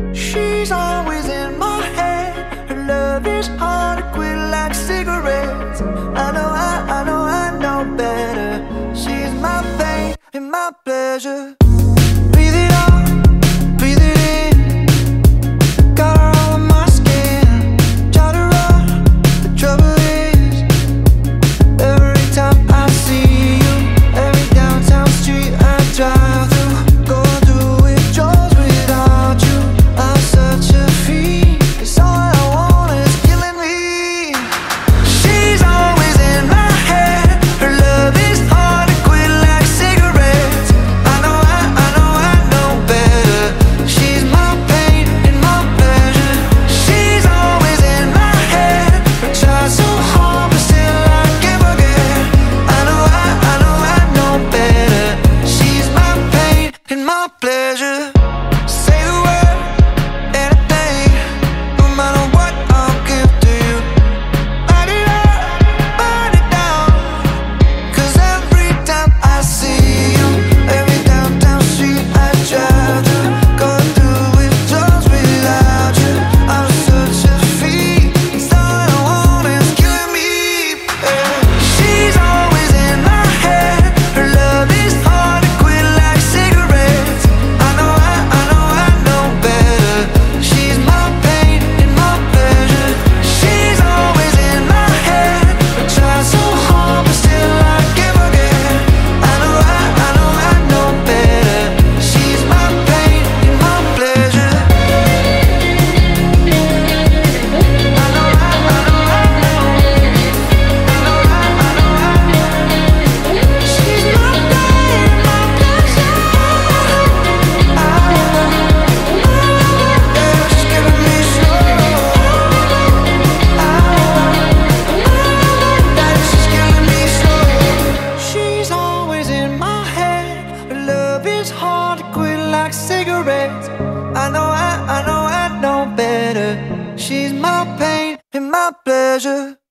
She's always in my head. Her love is hard to quit like cigarettes. I know better. She's my pain and my pleasure. Breathe it out, breathe it in. Got her all on my skin. Try to run, the trouble is every time I see you, every downtown street I drive through, going through withdrawals without you. I'm such a fiend, 'cause all I want is killing me. She's always in my head. Her love is hard to quit like cigarettes. I know better. She's my pain and my pleasure. She's always in my head. I try so hard but still I can't forget. I know better. She's my pain and my pleasure. Say the word, anything, no matter what I'll give to you. Light it up, burn it down, 'cause every time I see you, every downtown street I drive through, going through withdrawals without you. I'm such a fiend, 'cause all I want is killing me. She's always in my head. Her love is hard to quit like cigarettes. I know better. She's my pain and my pleasure. She's always in my head. I try so hard but still I can't forget. I know better. She's my pain and my pleasure. She's my pain and my pleasure. She's giving me slow. She's killing me slow. She's always in my head. Her love is hard to quit like cigarettes. I know better. She's my pain and my pleasure.